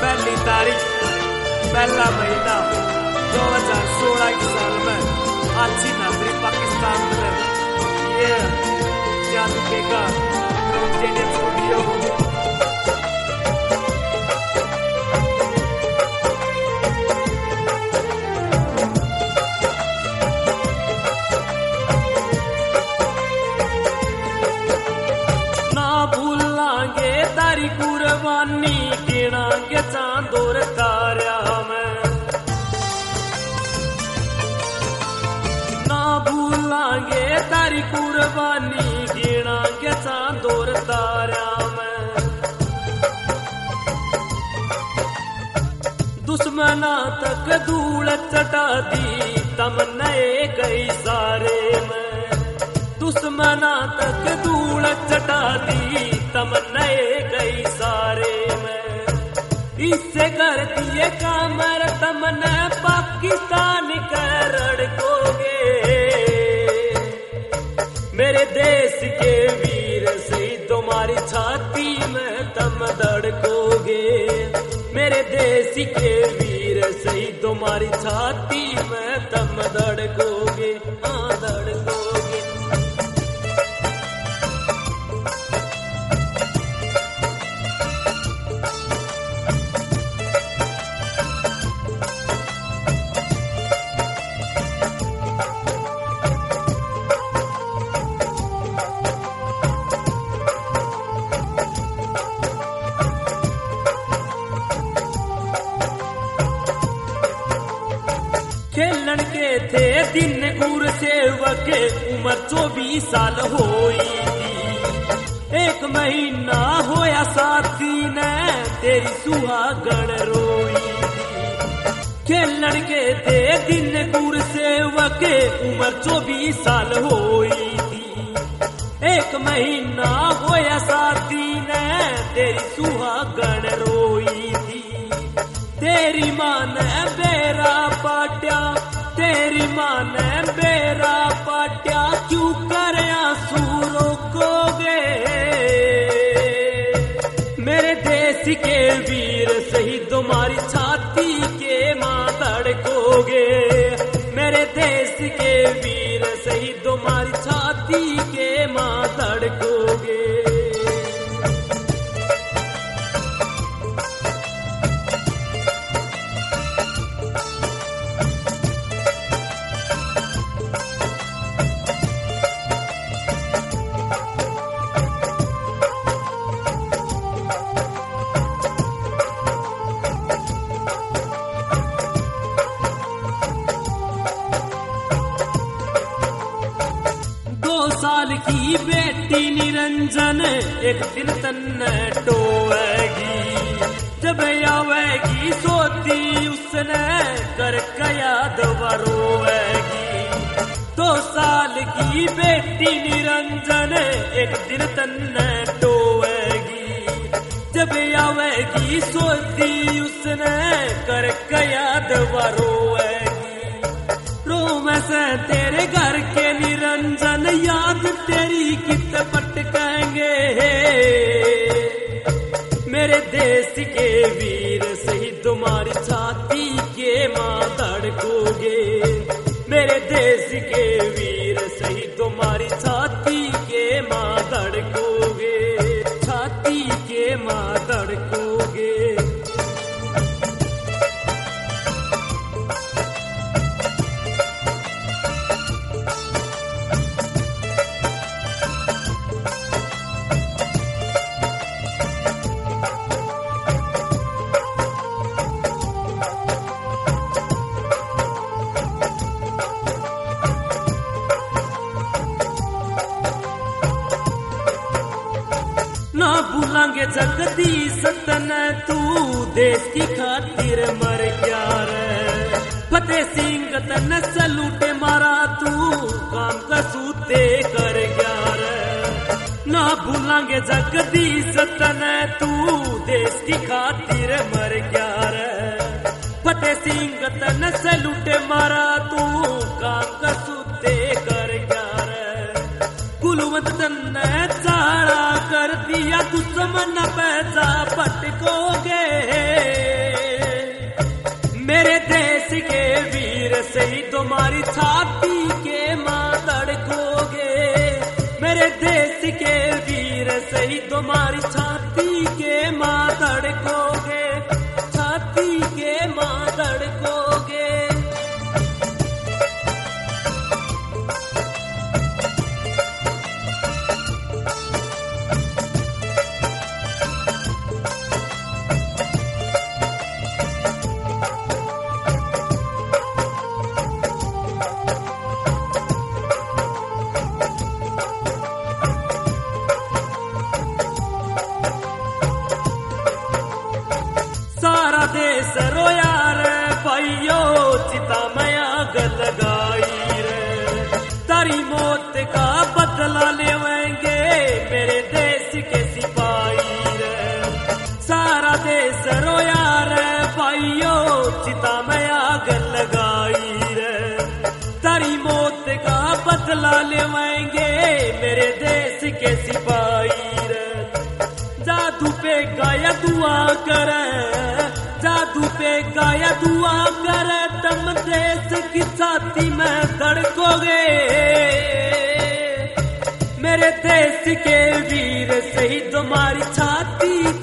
पहली तारीख पहला महीना 2016 की साल में अच्छी नागरिक पाकिस्तान में ये जादू का स्टूडियो तारी कुर्बानी गिना के चांदोर तारा में ना भूलांगे तारी कुर्बानी गिना के चांदोर तारा में दुश्मना तक धूल चटा दी तमन्ने कई सारे में दुश्मना तक धूल चटा दी तमन्ने कई सारे में इससे कर दिए कामर तमन्ना पाकिस्तान कर रड़कोगे मेरे देश के वीर से तुम्हारी छाती में तम धड़कोगे मेरे देश के वीर से तुम्हारी छाती में तम धड़कोगे हाँ धड़कोगे। खेलन के थे दिन गुर सेवक उम्र 24 साल होई थी एक महीना होया साथी ने तेरी सुहागण रोई खेलन के थे दिन गुर सेवक उम्र 24 साल होई थी एक महीना होया साथी ने तेरी सुहागण रोई थी तेरी मां ने बेरा पाट्या तेरी मां ने बेरा पाट्या क्यों कर आंसू रोकोगे मेरे देश के वीर सही तुम्हारी छाती के मां धड़कोगे मेरे देश के वीर सही तुम्हारी छाती के मां धड़कोगे। साल की बेटी निरंजन एक दिन तन्ने टोएगी जब आवेगी सोती उसने कर याद रोएगी 2 साल की बेटी निरंजन एक दिन तन्ने टोएगी जब आवेगी सोती उसने कर याद रोएगी रोम से तेरे घर के निरंजन याद तेरी कित पटकेंगे मेरे देश के वीर सही तुम्हारी छाती के मां धड़कोगे मेरे देश के वीर सही तुम्हारी छाती के मां धड़कोगे छाती के मां धड़कोगे। ना भूलांगे जगदीश तने तू देश की खातिर मर गया रे फतेह सिंह तने सलूटे मारा तू काम का सूते कर गया रे ना भूलांगे जगदीश तने तू देश की खातिर मर गया रे फतेह सिंह तने सलूटे मारा तू काम का सूते कर गया रे कुलवंत तने चाड़ा कर दिया दुश्मन पैसा पटकोगे। धड़कोगे, छाती के मां धड़कोगे। सारा देश रोया रे भाइयो, चिता में आग लगाई रे। तारी मौत का बदला लेवेंगे मेरे देश के सिपाही रे। सारा देश रोया रे भाइयो, चिता में आग लगाई रे। तारी मौत का बदला लेवेंगे मेरे देश के सिपाही रे। जादू पे गाया दुआ करे, जादू पे गाया दुआ करे, तुम देश की छाती में धड़कोगे। मेरे देश के वीर शहीद तुम्हारी छाती